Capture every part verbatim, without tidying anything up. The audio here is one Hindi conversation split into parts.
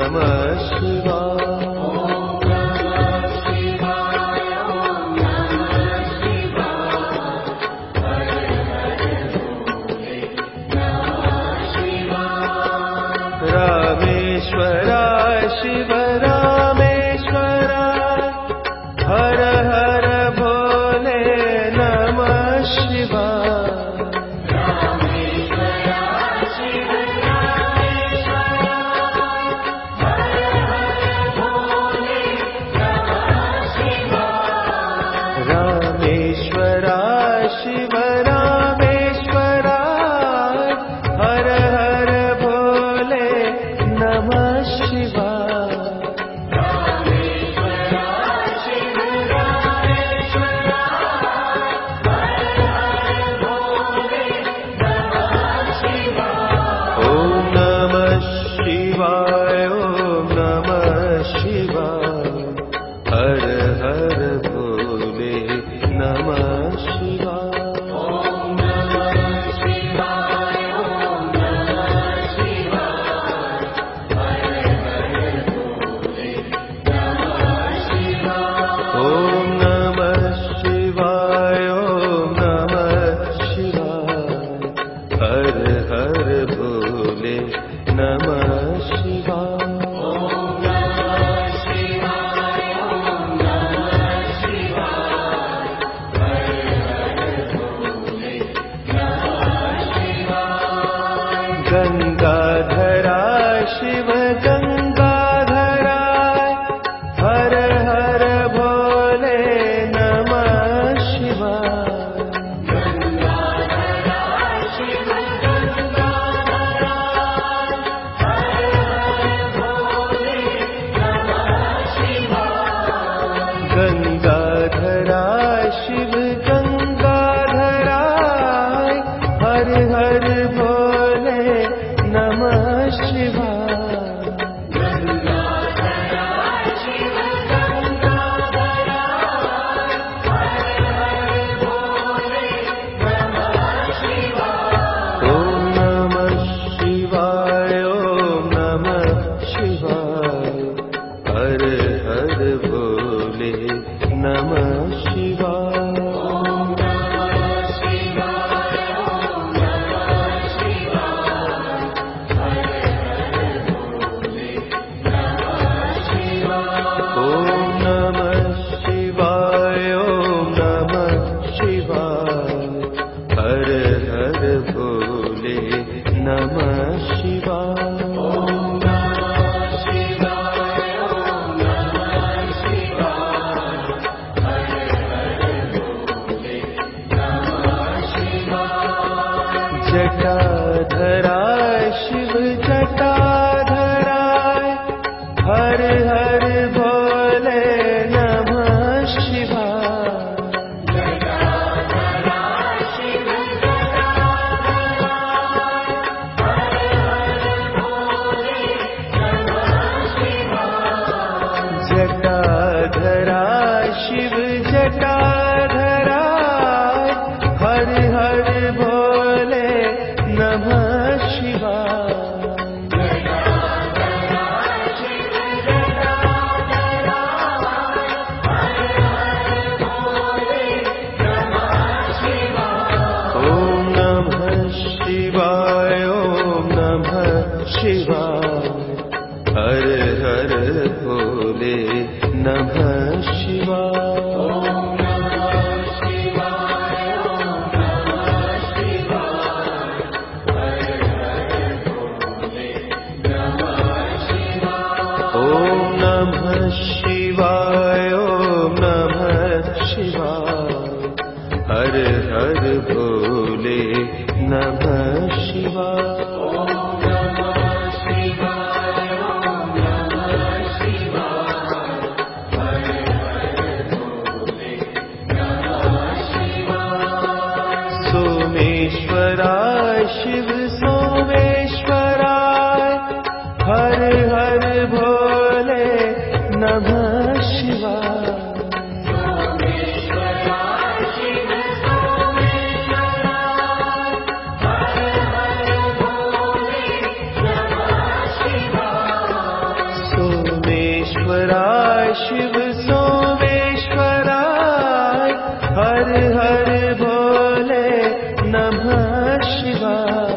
नमः शिवाय। रामेश्वरा शिव रामेश्वरा हर हर भोले नमः शिवाय। रामेश्वरा शिव रामेश्वरा हर हर भोले नमः शिवाय। ओम नमः शिवाय ओम नमः शिवाय हर हर भोले नमः शिवाय। ओम नमः शिवाय ओम नमः शिवाय हर हर भोले नमः शिवाय। गंगाधरा शिव गंगाधरा हर हर भोले नमः शिवाय। गंगाधरा शिव गंगाधरा हर हर भोले नमः शिवाय। ओम नमः शिवाय ओम नमः शिवाय हर हर भोले नमः शिवाय। ओम नमः शिवाय ओम नमः शिवाय हर हर भोले नमः शिवाय। जटाधरा शिव जटाधरा हर हर भोले नमः शिवाय। जटाधरा शिव जटाधरा हर हर भोले नमः शिवाय। ओम नमः शिवाय ओम नमः शिवाय हर हर भोले नमः शिवाय। ओम नमः शिवाय ओम नमः शिवाय हर हर भोले नमः शिवाय। शिव सोमेश्वराय हर हर भोले नमः शिवाय।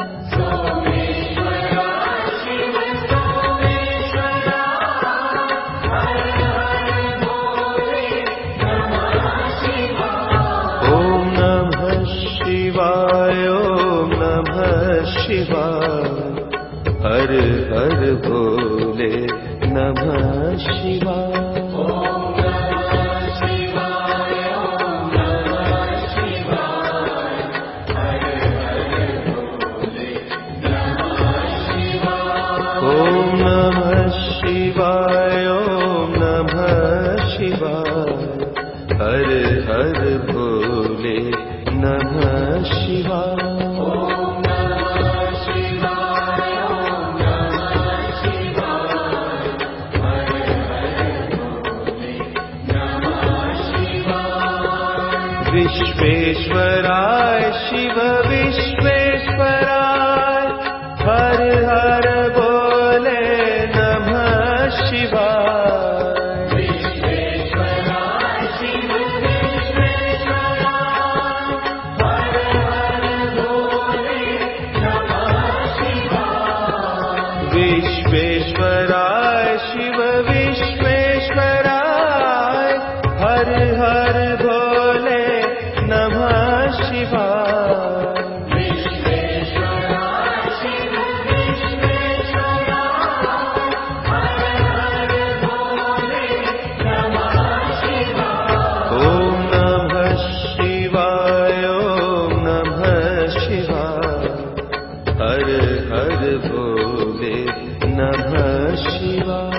हर हर भोले नमः शिवाय। ओम नमः शिवाय ओम नमः शिवाय हर हर भोले नमः शिवाय। विश्वेश्वराय शिव विश्वेश्वराय हर हर भोले नमः शिवाय। विश्वेश्वराय शिव विश्वेश्वराय हर हर भोले नमः शिवाय। विश्वेश्वराय शिव विश्वेश्वराय हर हर भोले नमः शिवाय। विश्वेश्वराय शिव विश्वेश्वराय हर हर भोले नमः शिवाय। ओम नमः शिवाय ओम नमः शिवाय हर हर भोले नमः शिवाय।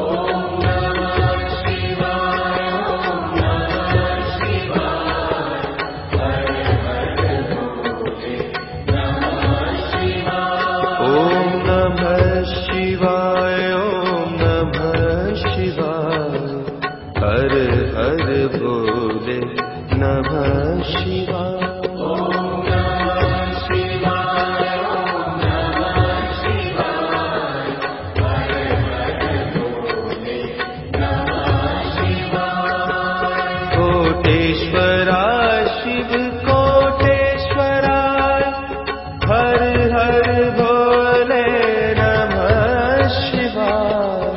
हर हर भोले नमः शिवाय। ओम नमः शिवाय ओम नमः शिवाय हर हर भोले नमः शिवाय। कोटेश्वराय शिव कोटेश्वराय हर हर भोले नमः शिवाय।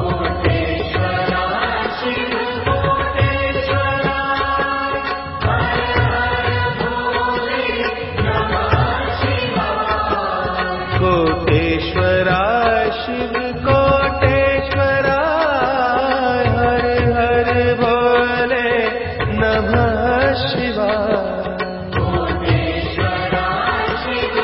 कोटेश्वराय शिव कोटेश्वराय हर हर भोले नमः शिवाय। कोटेश्वराय शिव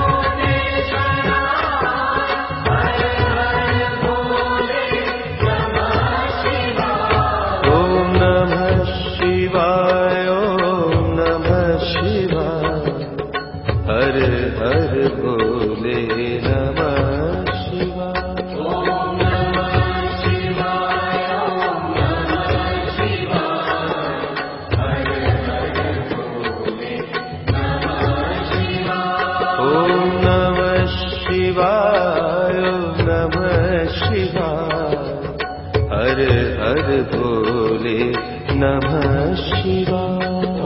कोटेश्वराय हर हर भोले नमः शिवाय। ओम नमः शिवाय ओम नमः शिवाय हर हर भोले नमः शिवाय। ओम नमः शिवाय ओम नमः शिवाय हर हर भोले नमः शिवाय। ओम नमः शिवाय ओम नमः शिवाय हर हर भोले नमः शिवाय।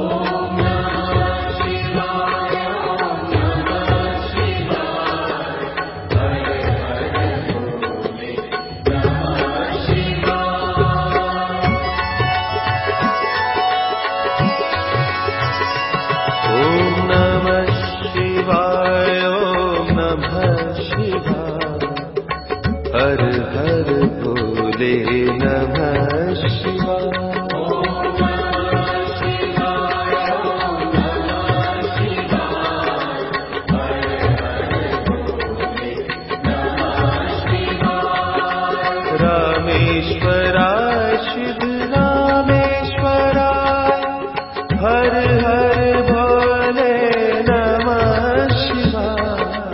हर हर भोले नमः शिवाय। ओम नमः शिवाय ओम नमः शिवाय हर हर भोले नमः शिवाय। रामेश्वराय शिव रामेश्वराय हर हर भोले नमः शिवाय।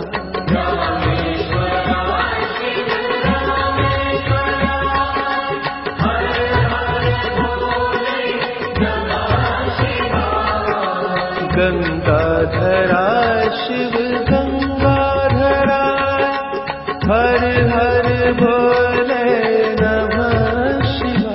गंगाधराय शिव गंगाधराय हर हर भोले नमः शिवाय।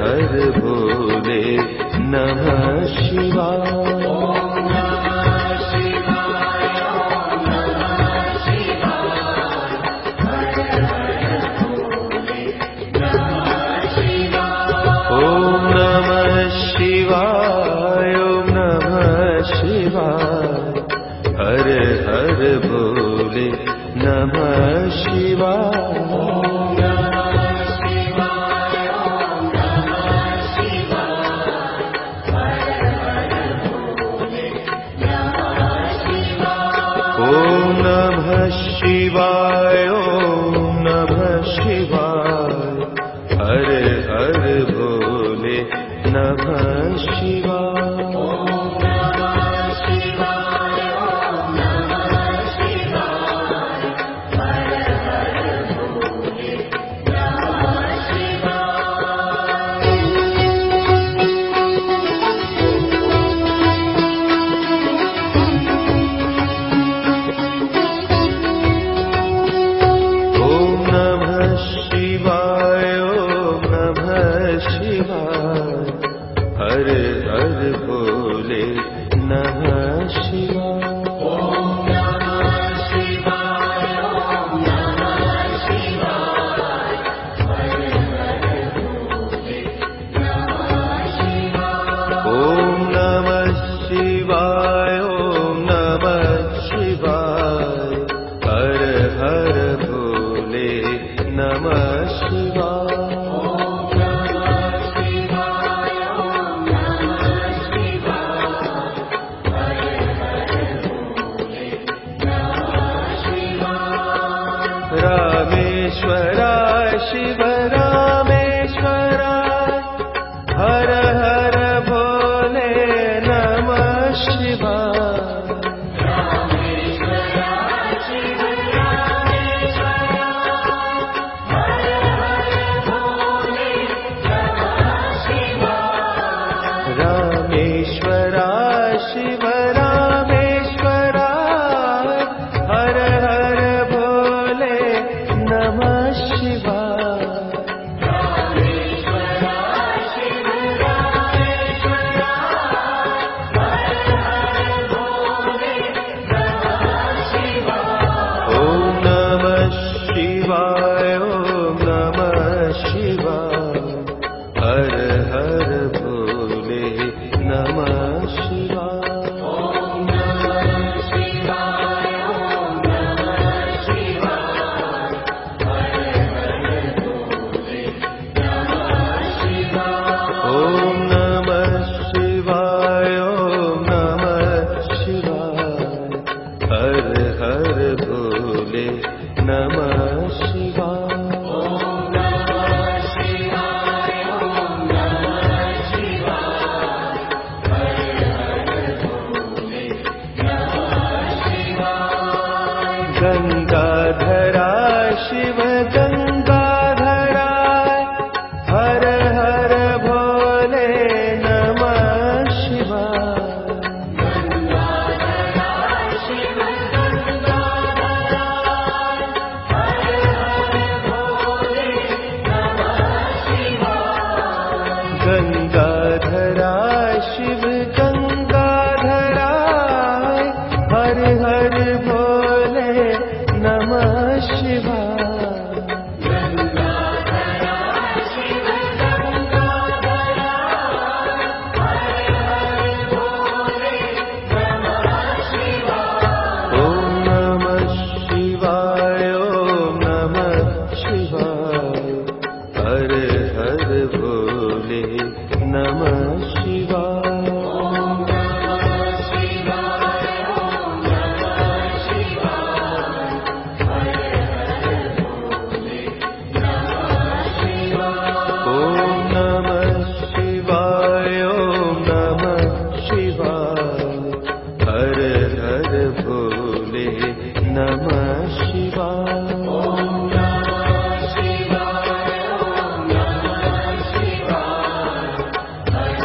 हर भोले नमः शिवाय। ओम नमः शिवाय, ओम नमः शिवाय, हर हर भोले नमः शिवाय। ओम नमः शिवाय, ओम नमः शिवाय, हर हर भोले नमः शिवाय। हर हर भोले नमः शिवाय। ओम नमः शिवाय, ओम नमः शिवाय, हर हर भोले नमः शिवाय। ओम नमः शिवाय, ओम नमः शिवाय, हर हर भोले नमः शिवाय। रामेश्वराय शिव रामेश्वराय, हर हर भोले नमः शिवाय। रामेश्वराय शिव रामेश्वराय, हर हर भोले नमः शिवाय। रामेश्वराय शिव रामेश्वराय, हर हर भोले नमः शिवाय। रामेश्वराय शिव रामेश्वराय, हर हर भोले नमः शिवाय। ओम नमः शिवाय, ओम नमः शिवाय, हर हर भोले नमः शिवाय। ओम नमः शिवाय, ओम नमः शिवाय, हर हर भोले नमः शिवाय। ओम नमः शिवाय, ओम नमः शिवाय, हर हर भोले नमः शिवाय। गंगाधरा शिव गंगाधरा, हर हर भोले नमः शिवाय। गंगाधरा शिव गंगाधरा, हर हर भोले नमः शिवाय। गंगाधरा शिव गंगाधरा, हर हर भोले नमः शिवाय। हर हर भोले नमः शिवाय। ओम नमः शिवाय, ओम नमः शिवाय, हर हर भोले नमः शिवाय। ओम नमः शिवाय, ओम नमः शिवाय, हर हर भोले नमः शिवाय। ओम नमः शिवाय, ओम नमः शिवाय, हर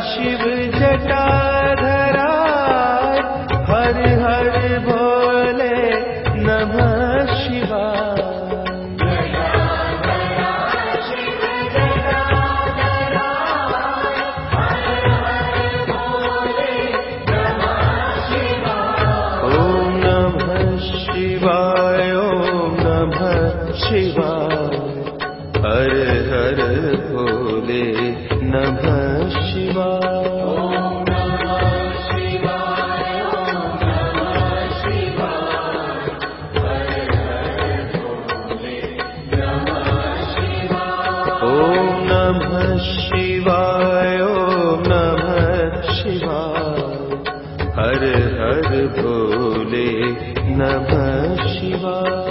शिव जटाधराय हर हर भोले नमः शिवाय। ओम नमः शिवाय ओम नमः शिवाय हर हर भोले नमः शिवाय। ओम नमः शिवाय ओम नमः शिवाय हर हर भोले नमः शिवाय।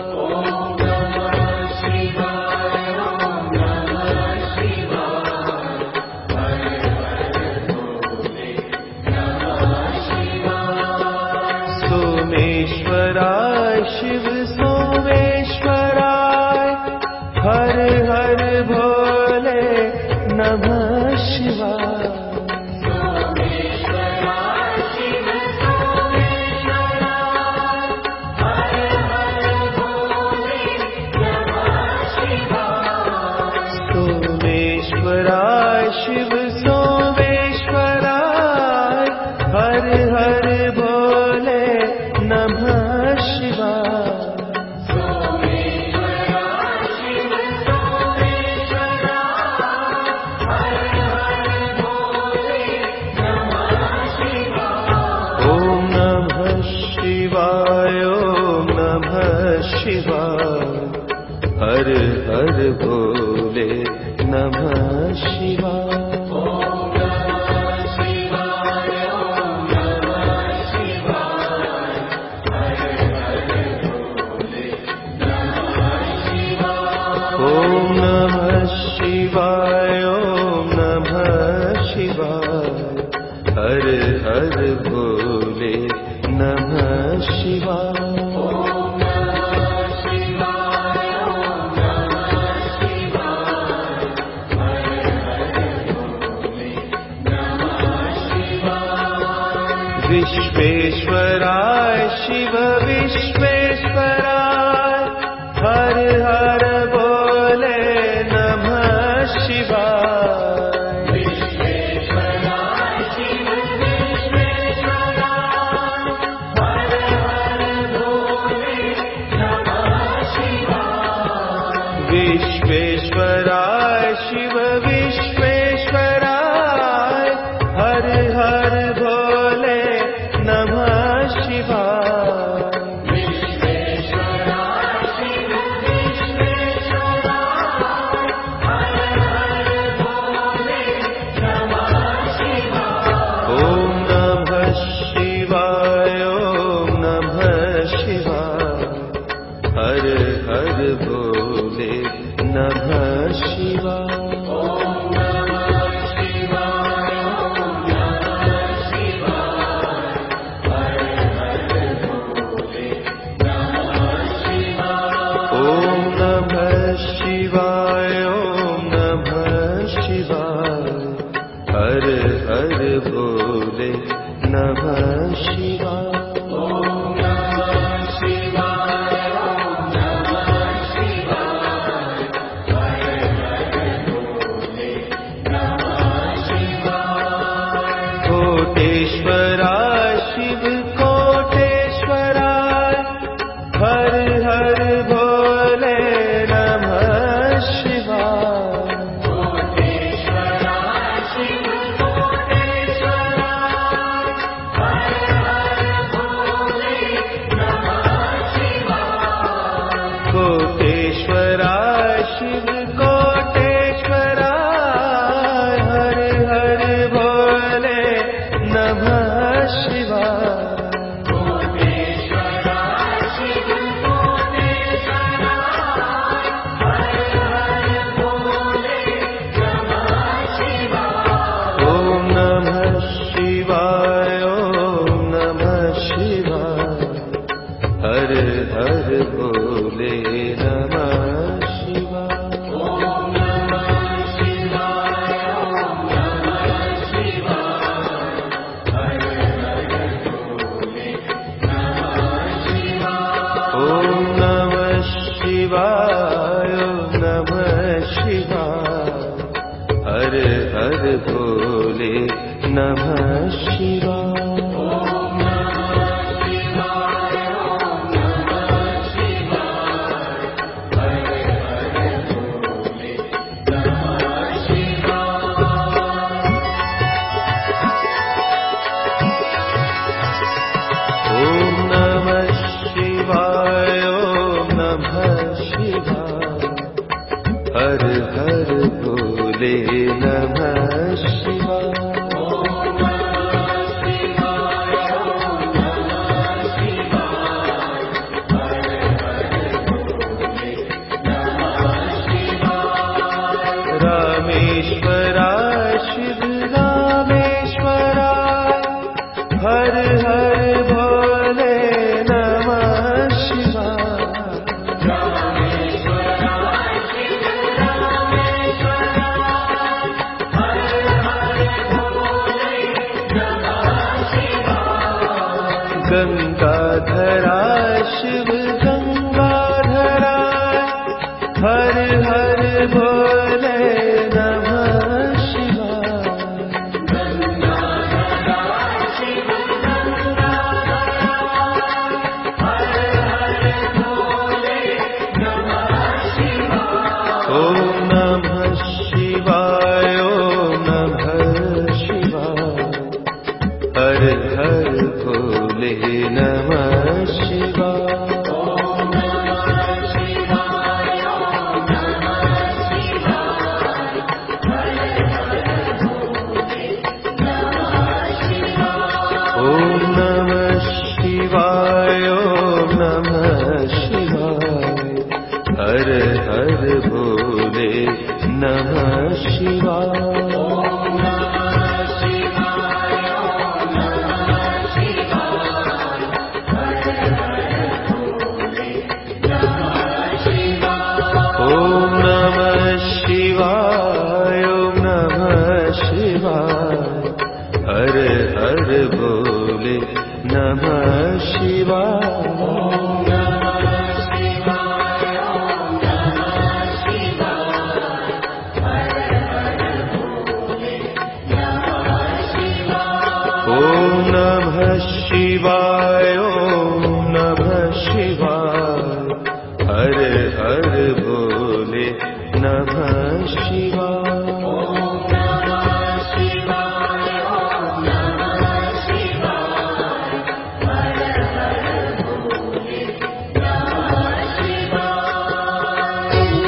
सोमेश्वराय शिव सोमेश्वराय हर हर भोले नमः शिवाय। सोमेश्वराय शिव सोमेश्वराय हर हर भोले नमः शिवाय। ओम नमः शिवाय ओम नमः शिवाय हर हर भोले नमः शिवाय। ओम नमः शिवाय ओम नमः शिवाय हर हर भोले नमः शिवाय। विश्वेश्वराय शिव विश्वेश्वराय हर हर भोले नमः शिवाय। विश्वेश्वराय शिव विश्वेश्वराय हर हर भोले नमः शिवाय। विश्वेश्वराय शिव विश्वेश्वराय हर हर भोले नमः शिवाय। विश्वेश्वराय शिव विश्वेश्वराय हर हर भोले नमः शिवाय। ओम नमः शिवाय ओम नमः शिवाय हर हर भोले नमः शिवाय। ओम नमः शिवाय ओम नमः शिवाय हर हर भोले नमः शिवाय। कोटेश्वराय शिव कोटेश्वराय हर हर भोले नमः शिवाय। कोटेश्वराय शिव कोटेश्वराय हर हर भोले नमः शिवाय। हर हर भोले नमः शिवाय। रामेश्वराय शिव रामेश्वराय हर हर भोले नमः शिवाय। गंगाधराय शिव गंगाधराय हर हर भोले नमः शिवाय। गंगाधराय शिव गंगाधराय हर हर भोले नमः शिवाय। ओम नमः शिवाय ओम नमः शिवाय हर हर भोले नमः शिवाय। ओम नमः शिवाय ओम नमः शिवाय हर हर भोले नमः शिवाय। ओम नमः शिवाय ओम नमः शिवाय हर हर भोले नमः शिवाय। ओम नमः शिवाय ओम नमः शिवाय हर हर भोले नमः शिवाय। ओम नमः शिवाय ओम नमः शिवाय हर हर भोले नमः शिवाय। ओम नमः शिवाय ओम नमः शिवाय हर हर भोले नमः शिवाय। ओम नमः शिवाय ओम नमः शिवाय हर हर भोले नमः शिवाय।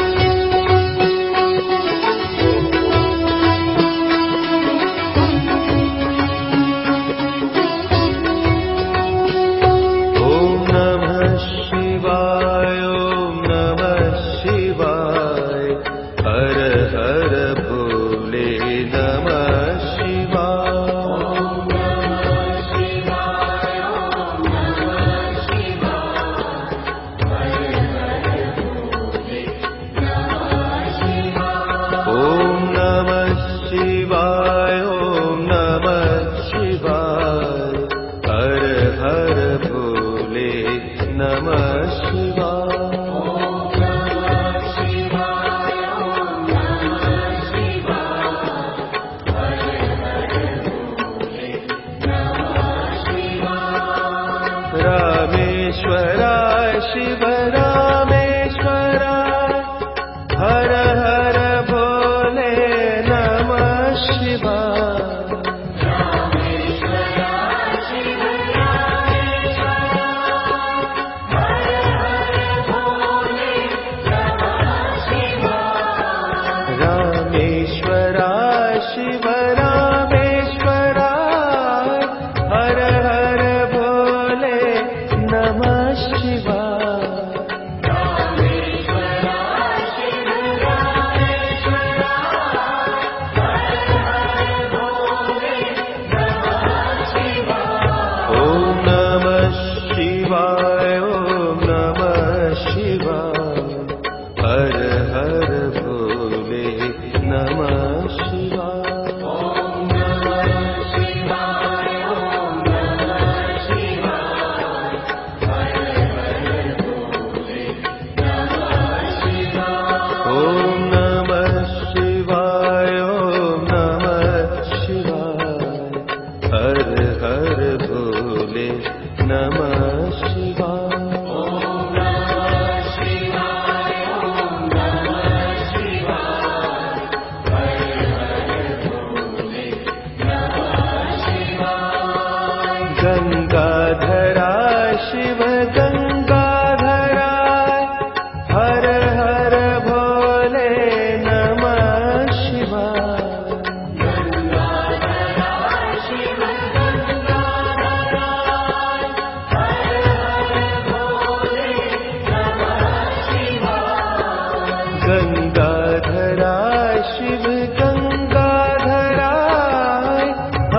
ओम नमः शिवाय ओम नमः शिवाय हर हर भोले नमः शिवाय। ओम नमः शिवाय ओम नमः शिवाय हर हर भोले नमः शिवाय। ओम नमः शिवाय ओम नमः शिवाय हर हर भोले नमः शिवाय। ओम नमः शिवाय ओम नमः शिवाय हर हर भोले नमः शिवाय। रामेश्वराय शिव रामेश्वराय हर हर भोले नमः शिवाय। रामेश्वराय शिव रामेश्वराय हर हर भोले नमः शिवाय।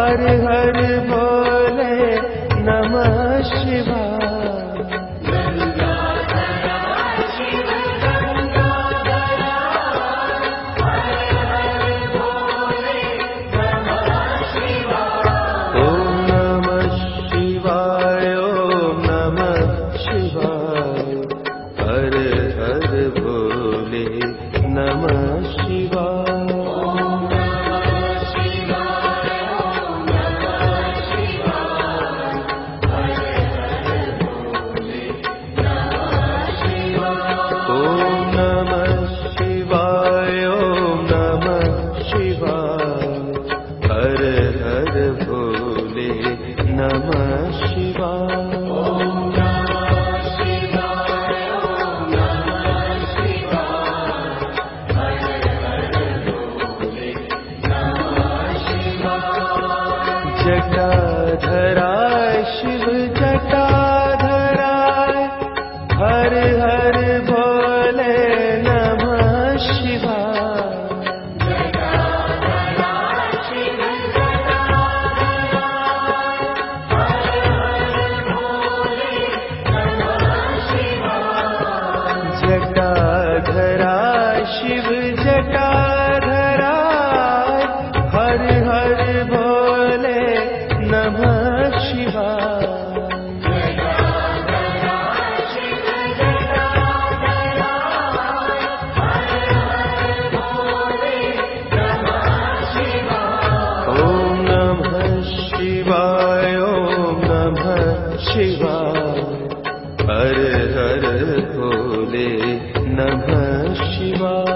हर हर भोले नमः शिवाय। जटाधरा शिव जटाधरा, हर हर भोले नमः शिवाय। जटाधरा शिव जटाधरा, हर हर भोले नमः शिवाय। जटाधरा शिव जटाधरा, हर हर भोले नमः शिवाय। ओम नमः शिवाय, ओम नमः शिवाय, हर हर भोले नमः शिवाय।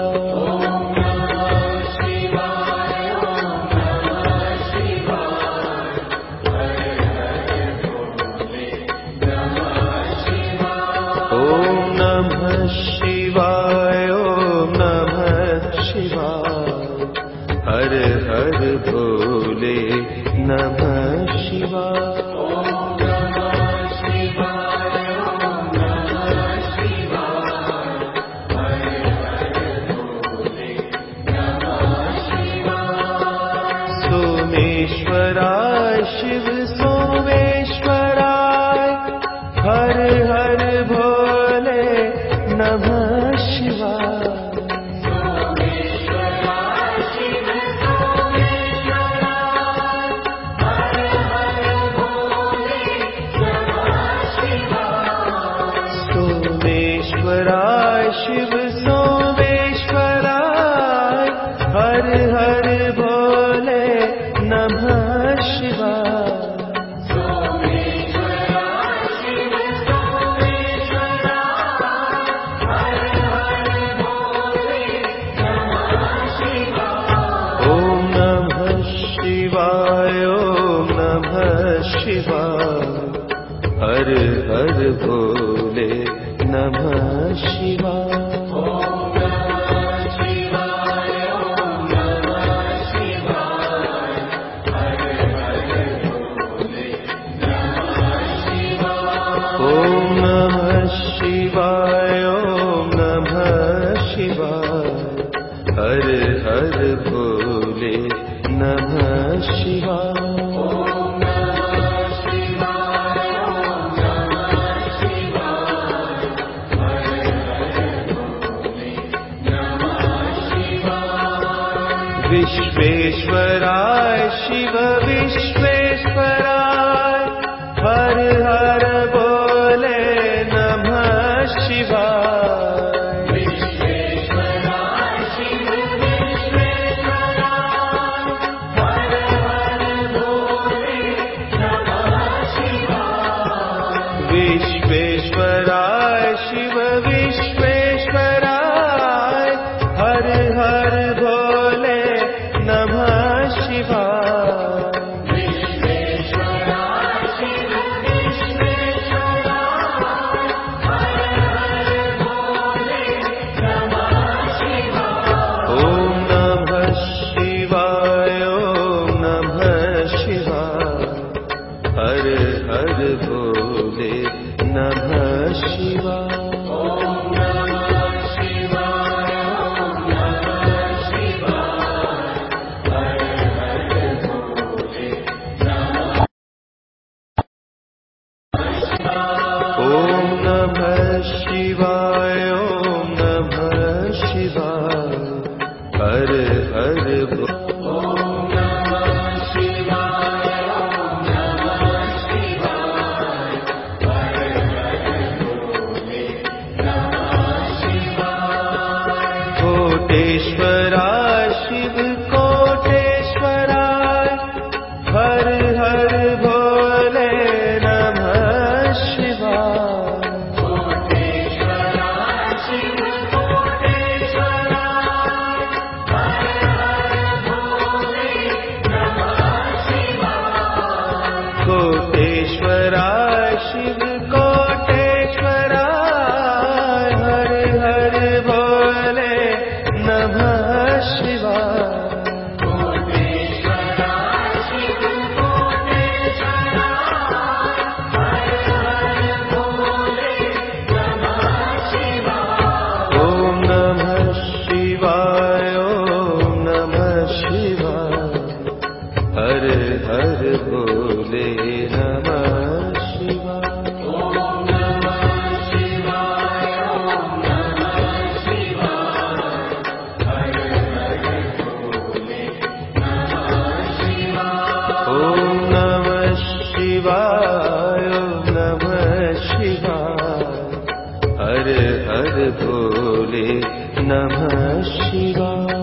ओम नमः शिवाय, ओम नमः शिवाय, हर हर भोले नमः शिवाय। सोमेश्वराय शिव सोमेश्वराय, हर हर भोले नमः शिवाय। सोमेश्वराय शिव सोमेश्वराय, हर हर भोले नमः शिवाय। सोमेश्वराय शिव सोमेश्वराय, हर हर भोले नमः शिवाय। ओम नमः शिवाय, ओम नमः शिवाय, हर हर भोले नमः शिवाय। ओम नमः शिवाय, ओम नमः शिवाय, हर हर भोले नमः शिवाय। विश्वेश्वराय शिव विश्वेश्वराय, हर हर भोले नमः शिवाय। विश्वेश्वराय शिव विश्वेश्वराय, हर हर भोले नमः शिवाय। विश्वेश्वराय शिव विश्वेश्वराय, हर हर भोले नमः शिवाय। शिव कोटेश्वराय हर हर भोले नमः शिवाय। हर हर भोले नमः शिवाय। ओम नमः शिवाय ओम नमः शिवाय। हर हर भोले नमः शिवाय। ओम नमः शिवाय ओम नमः शिवाय। हर हर भोले नमः शिवाय।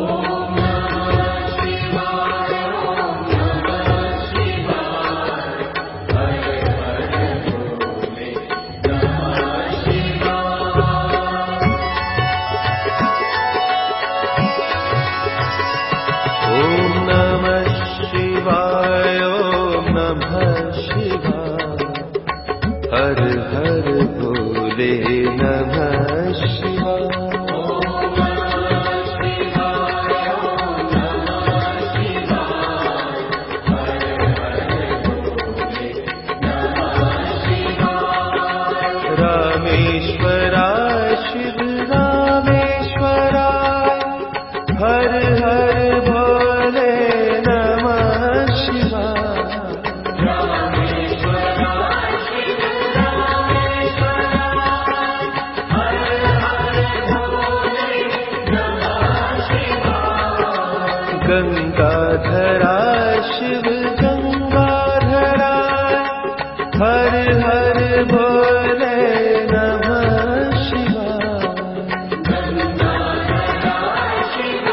हर हर भोले नमः शिवाय। रामेश्वराय शिव रामेश्वराय हर हर भोले नमः शिवाय। गंगाधराय शिव गंगाधराय हर हर भोले नमः शिवाय। गंगाधराय शिव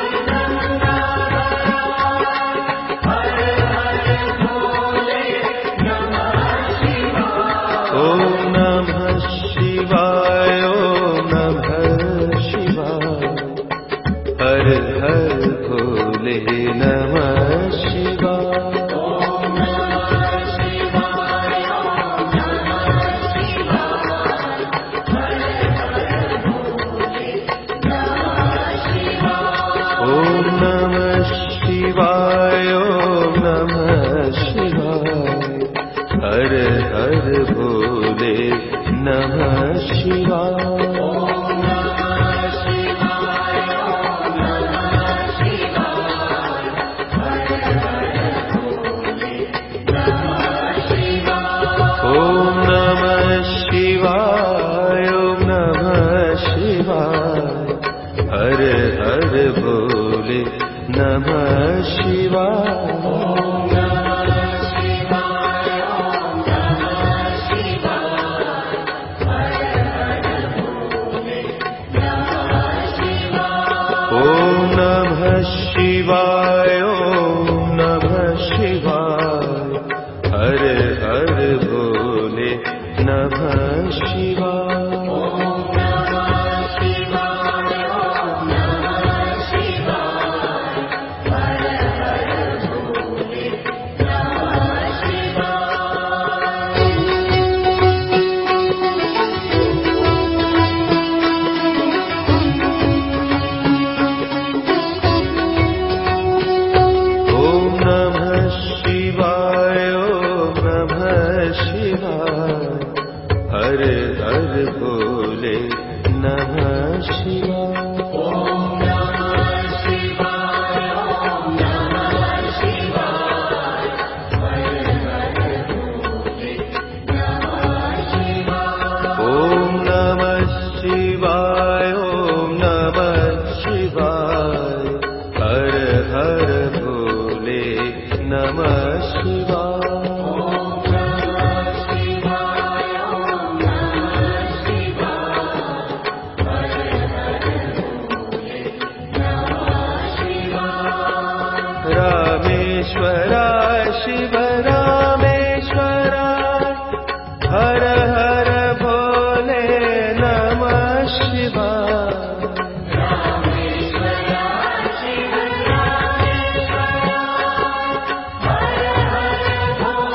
गंगाधराय हर हर भोले नमः शिवाय। ओम नमः शिवाय ओम नमः शिवाय। हर हर भोले नमः शिवाय। ओम नमः शिवाय ओम नमः शिवाय। हर हर भोले नमः शिवाय। ओम नमः शिवाय ओम नमः शिवाय। हर हर भोले नमः शिवाय। ओम नमः शिवाय ओम नमः शिवाय। हर हर भोले नमः शिवाय। ओम नमः शिवाय ओम नमः शिवाय। हर हर भोले नमः शिवाय। ओम नमः शिवाय ओम नमः शिवाय। हर हर भोले नमः शिवाय। ओम नमः शिवाय ओम नमः शिवाय। हर हर भोले नमः शिवाय। ओम नमः शिवाय ओम नमः शिवाय। हर हर भोले नमः शिवाय। ओम नमः शिवाय ओम नमः शिवाय। हर हर भोले नमः शिवाय। ओम नमः शिवाय ओम नमः शिवाय। हर हर भोले नमः शिवाय। रामेश्वराय शिव रामेश्वराय हर हर भोले नमः शिवाय। रामेश्वराय शिव रामेश्वराय हर हर भोले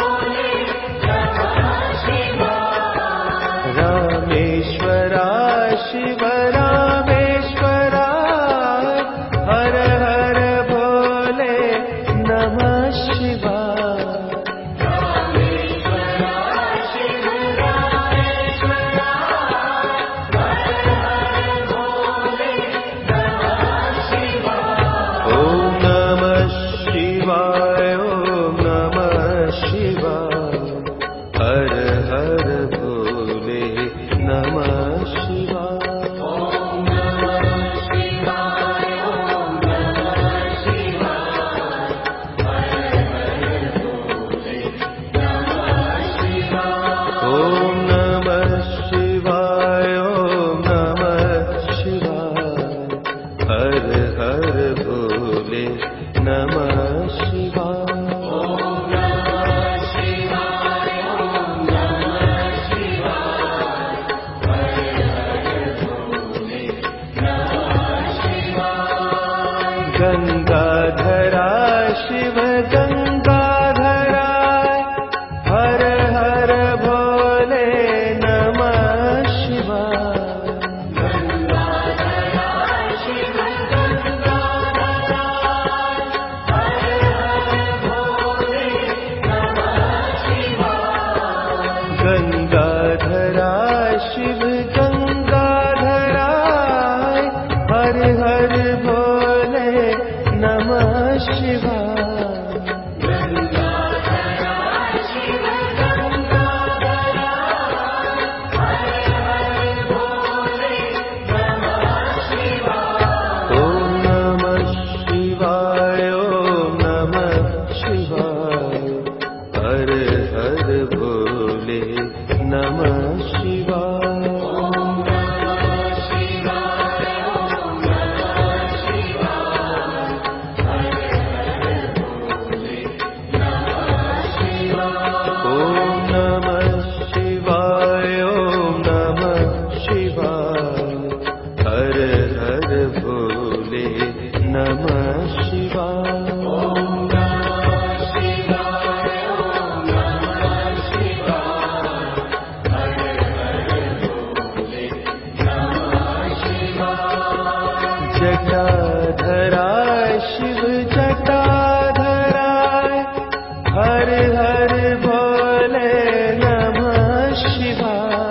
हर हर भोले नमः शिवाय।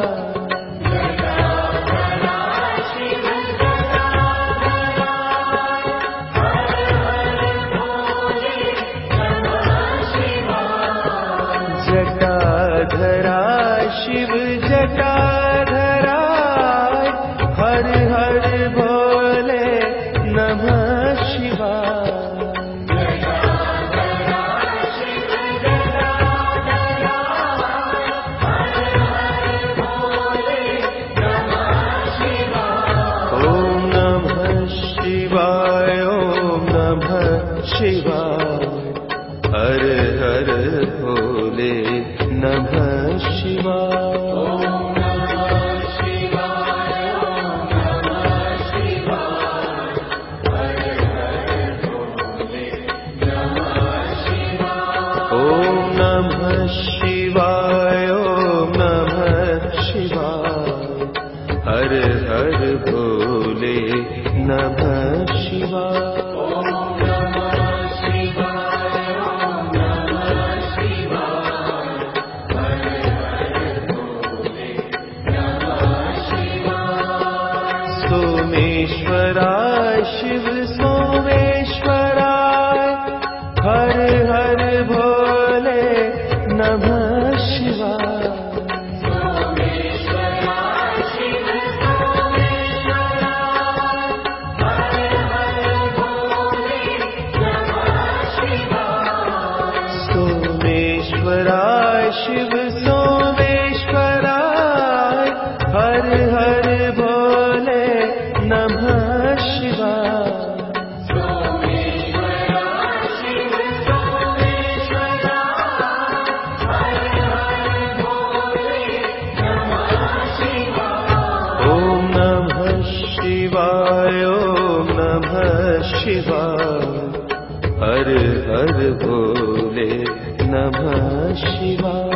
जटाधरा शिव जटाधरा, हर हर भोले नमः शिवाय। ओम नमः शिवाय, ओम नमः शिवाय, हर हर भोले नमः शिवाय। ओम नमः शिवाय, ओम नमः शिवाय, हर हर भोले नमः शिवाय। सोमेश्वराय शिव सोमेश्वराय, हर हर भोले नमः शिवाय। सोमेश्वराय शिव सोमेश्वराय, हर हर भोले नमः शिवाय। ओम नमः शिवाय, ओम नमः शिवाय, हर हर भोले नमः शिवाय।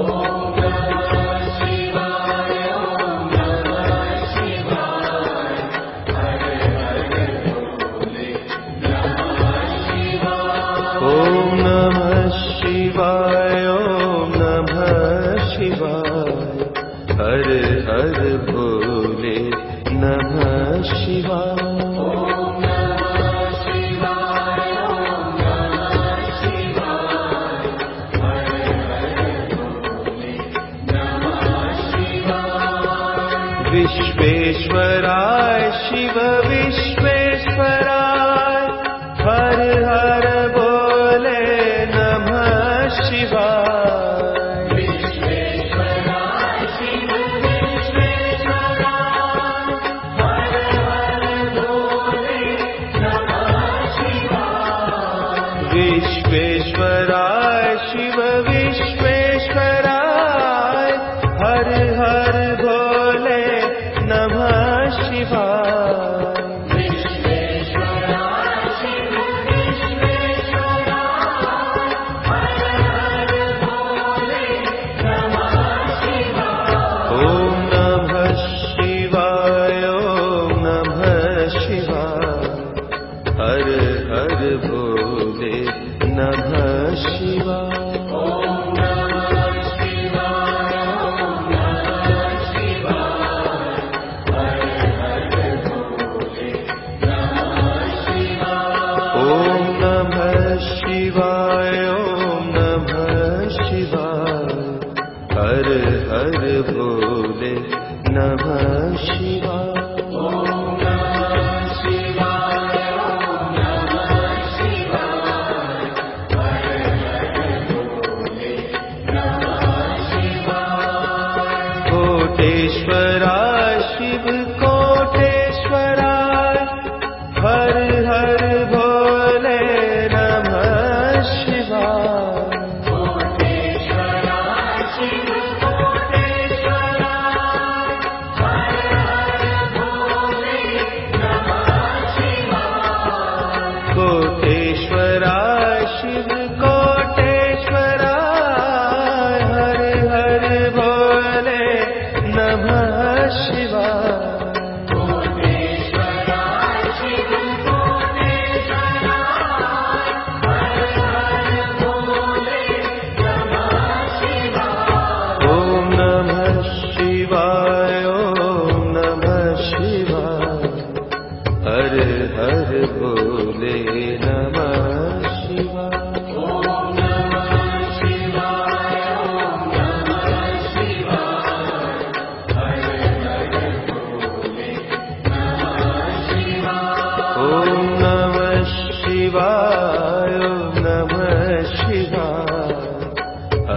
ओम नमः शिवाय, ओम नमः शिवाय, हर हर भोले नमः शिवाय। विश्वेश्वराय शिव विश्वेश्वराय, हर हर भोले नमः शिवाय। विश्वेश्वराय शिव विश्वेश्वराय, हर हर भोले नमः शिवाय। विश्वेश्वराय शिव विश्वेश्वराय, हर हर भोले नमः शिवाय। विश्वेश्वराय शिव विश्वेश्वराय, हर हर भोले नमः शिवाय। ओम नमः शिवाय, ओम नमः शिवाय, हर हर भोले नमः शिवाय। ओम नमः शिवाय, ओम नमः शिवाय, हर हर भोले नमः शिवाय। ओम नमः शिवाय, ओम नमः शिवाय, हर हर भोले नमः शिवाय। कोटेश्वराय शिव कोटेश्वराय, हर हर भोले नमः शिवाय। कोटेश्वराय शिव कोटेश्वराय, हर हर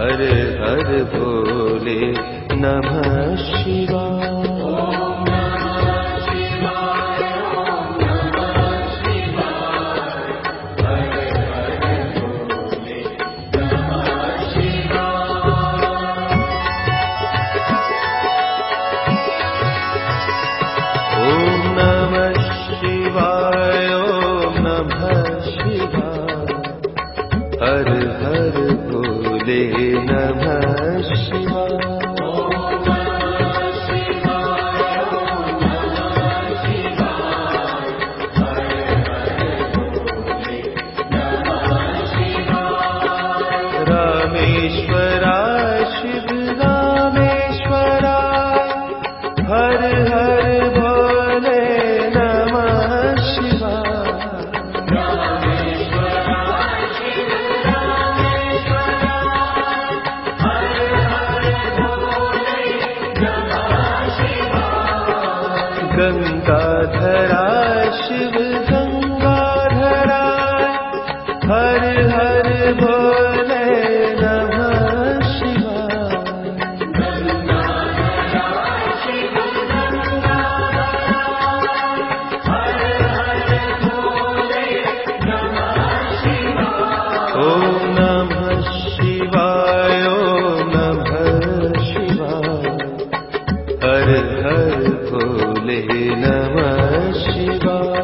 हर हर भोले नमः शिवाय। हर हर भोले नमः शिवाय। रामेश्वरा शिव रामेश्वरा हर हर भोले नमः शिवाय। गंगाधरा शिव गंगाधरा हर हर भोले नमः शिवाय। ओम नमः शिवाय ओम नमः शिवाय हर हर भोले नमः शिवाय।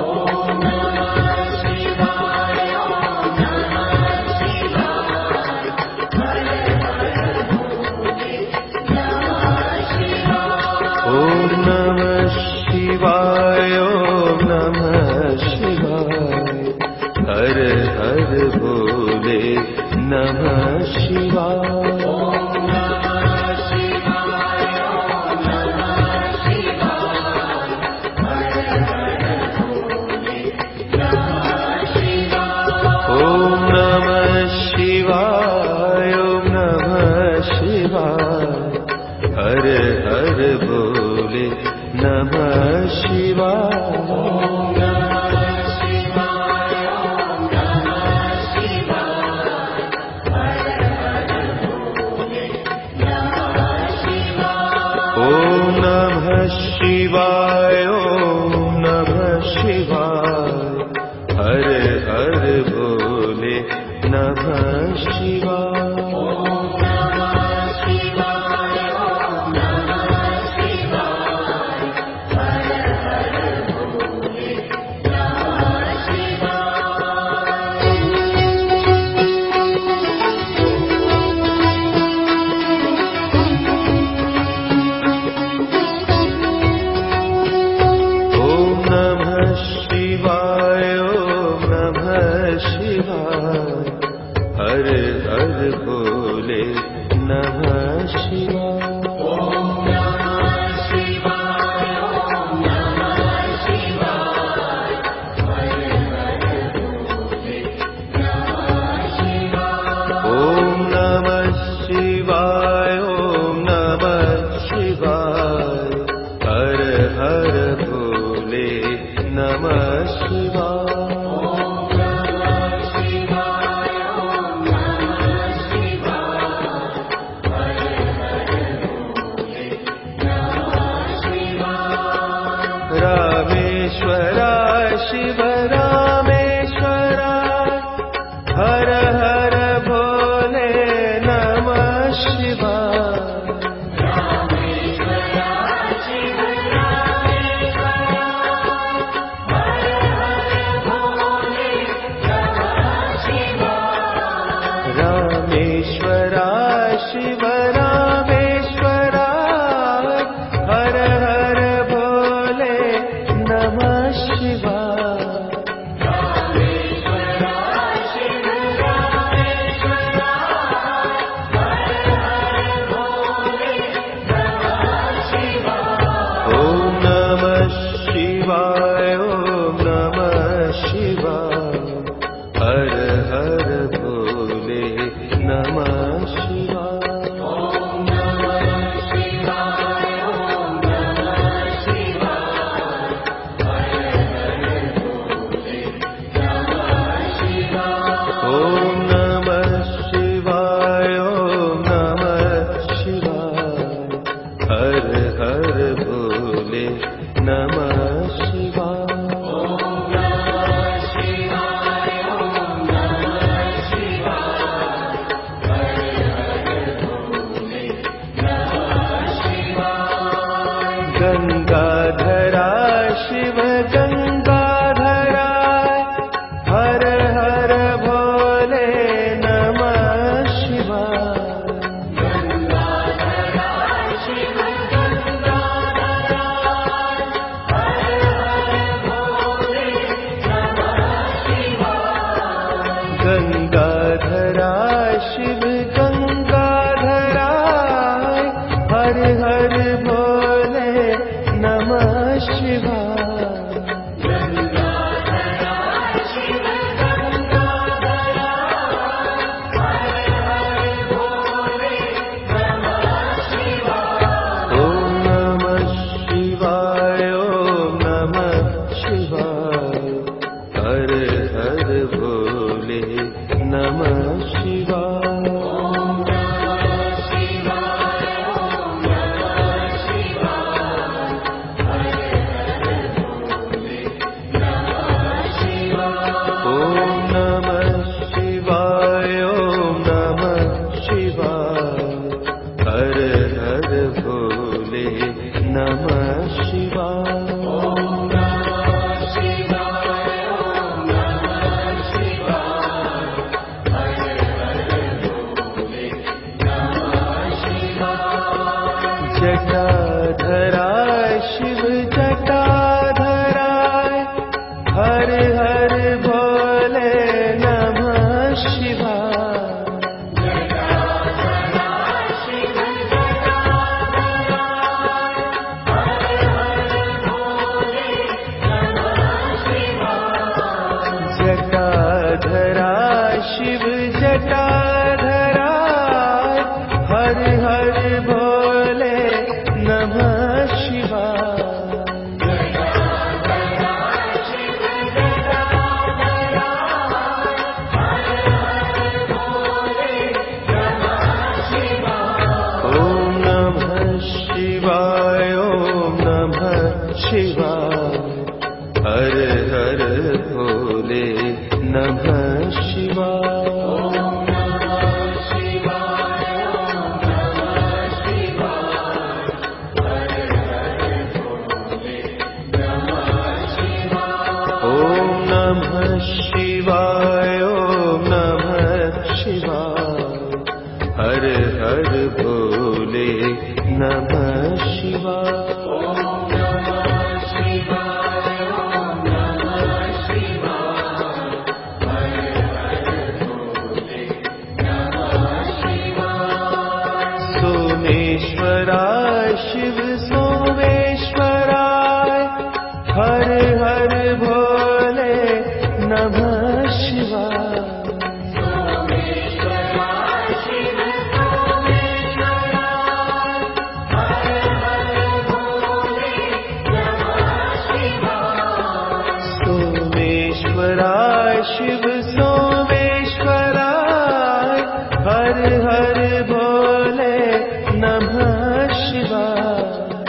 ओम नमः शिवाय ओम नमः शिवाय हर हर भोले नमः शिवाय। ओम नमः शिवाय ओम नमः शिवाय हर हर भोले नमः शिवाय। ओम नमः शिवाय ओम नमः शिवाय हर हर भोले नमः शिवाय। हर हर भोले नमः शिवाय। ओम नमः शिवाय ओम नमः शिवाय हर हर भोले नमः शिवाय। ओम नमः शिवाय ओम नमः शिवाय हर हर भोले नमः शिवाय। रामेश्वरा शिव रामेश्वरा हर हर भोले नमः शिवाय। रामेश्वरा शिव रामेश्वरा हर हर भोले नमः शिवाय। रामेश्वरा शिव रामेश्वरा हर हर भोले नमः शिवाय। रामेश्वरा शिव रामेश्वरा हर हर शिवाय। हर हर भोले नमः शिवाय। जटाधराय शिव जटाधराय। हर हर भोले नमः शिवाय। जटाधराय शिव जटाधराय। हर हर भोले नमः शिवाय। ओम नमः शिवाय ओम नमः शिवाय। हर हर भोले नमः शिवाय। ओम नमः शिवाय ओम नमः शिवाय। हर हर भोले नमः शिवाय। सोमेश्वराय शिव सोमेश्वराय। हर हर भोले नमः शिवाय। सोमेश्वराय शिव सोमेश्वराय। हर हर भोले नमः शिवाय।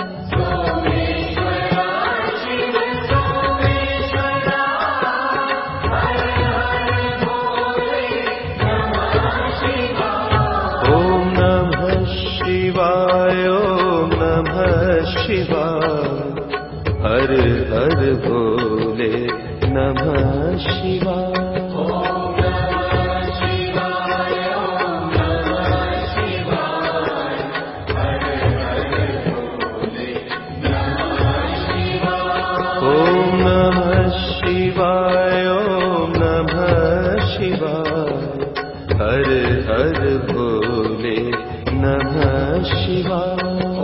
ओम नमः शिवाय ओम नमः शिवाय। हर हर भोले नमः शिवाय। ओम नमः शिवाय ओम नमः शिवाय। हर हर भोले नमः शिवाय।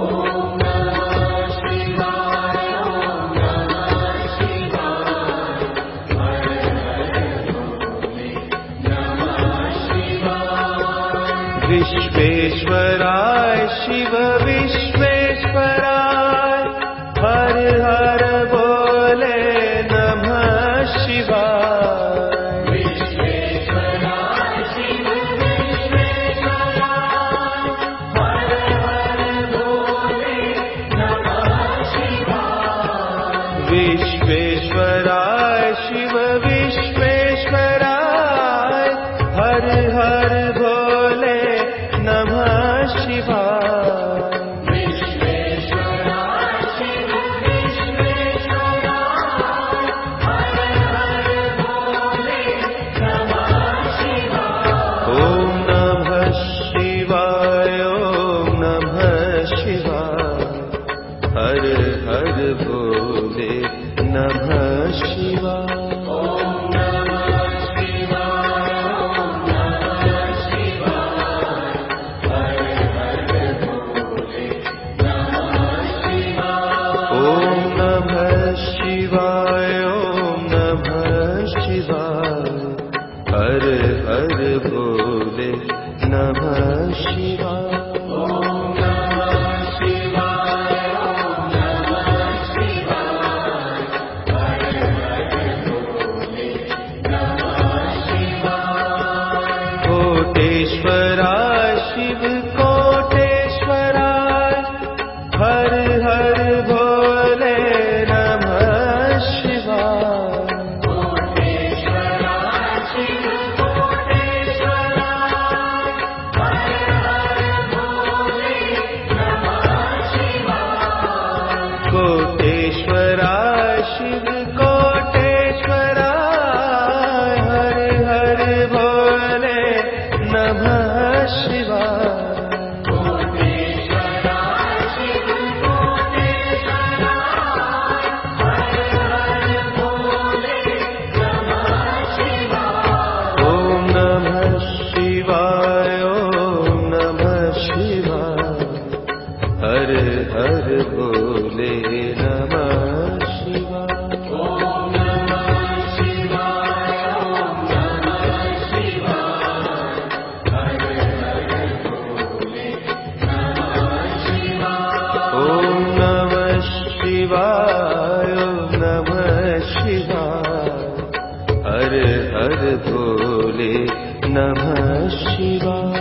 विश्वेश्वराय शिव विश्वेश्वराय। हर हर भोले नमः शिवाय। विश्वेश्वराय शिव विश्वेश्वराय। हर हर भोले नमः शिवाय। विश्वेश्वराय शिव विश्वेश्वराय। हर हर भोले नमः शिवाय। विश्वेश्वराय शिव विश्वेश्वराय। हर हर भोले नमः शिवाय। ओम नमः शिवाय ओम नमः शिवाय। हर हर भोले नमः शिवाय। ओम नमः शिवाय ओम नमः शिवाय। हर हर भोले शिव कोटेश्वराय हर हर भोले नमः शिवाय। हर हर भोले नमः शिवाय। ओम नमः शिवाय ओम नमः शिवाय। हर हर भोले नमः शिवाय। ओम नमः शिवाय ओम नमः शिवाय। हर हर भोले नमः शिवाय।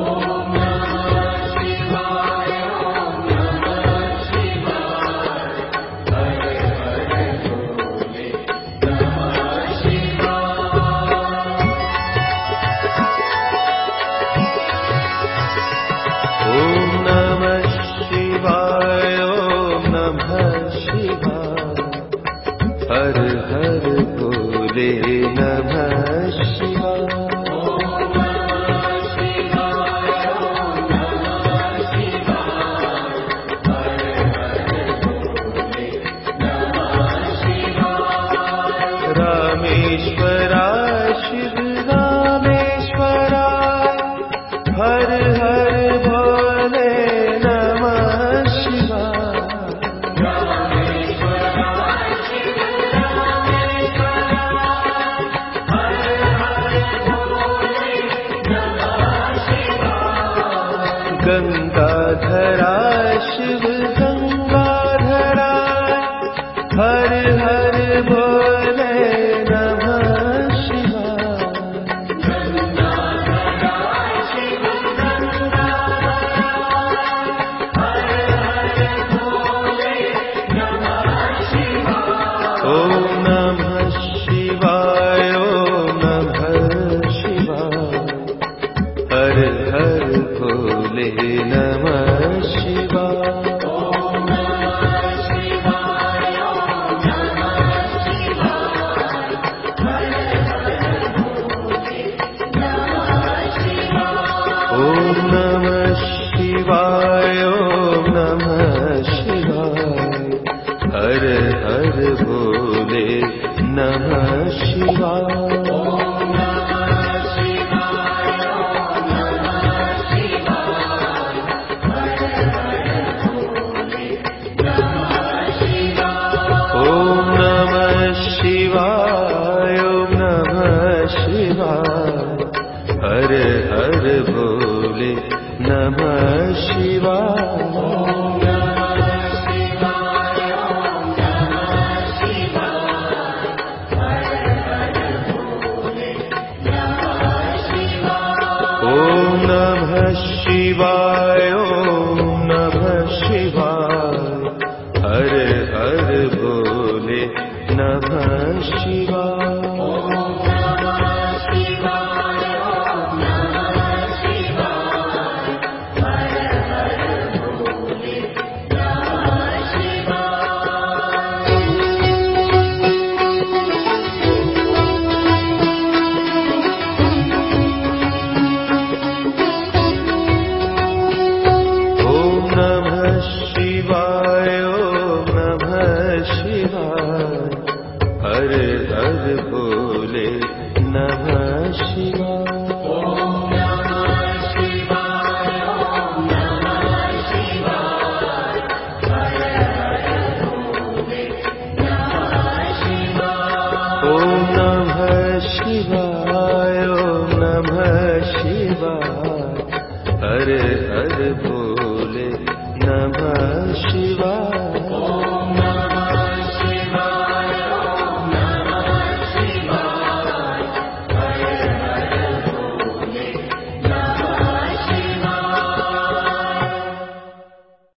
हर हर भोले नमः शिवाय। ओम नमः शिवाय ओम नमः शिवाय। हर हर भोले नमः शिवाय। रामेश्वराय शिव रामेश्वराय। हर हर भोले नमः शिवाय। गंगाधराय शिव गंगाधराय। हर हर भोले नमः शिवाय। गंगाधराय शिव गंगाधराय। हर हर भोले नमः शिवाय। ओम नमः शिवाय ओम नमः शिवाय। हर हर भोले नमः शिवाय। ओम नमः शिवाय ओम नमः शिवाय। हर हर भोले नमः शिवाय। ओम नमः शिवाय ओम नमः शिवाय। हर हर भोले नमः शिवाय। ओम नमः शिवाय ओम नमः शिवाय। हर हर भोले नमः शिवाय। ओम नमः शिवाय ओम नमः शिवाय। हर हर भोले नमः शिवाय। ओम नमः शिवाय ओम नमः शिवाय। हर हर भोले नमः शिवाय। ओम नमः शिवाय ओम नमः शिवाय। हर हर भोले नमः शिवाय। ओम नमः शिवाय ओम नमः शिवाय। हर हर भोले नमः शिवाय। ओम नमः शिवाय ओम नमः शिवाय। हर हर भोले नमः शिवाय। ओम नमः शिवाय ओम नमः शिवाय। हर हर भोले नमः शिवाय।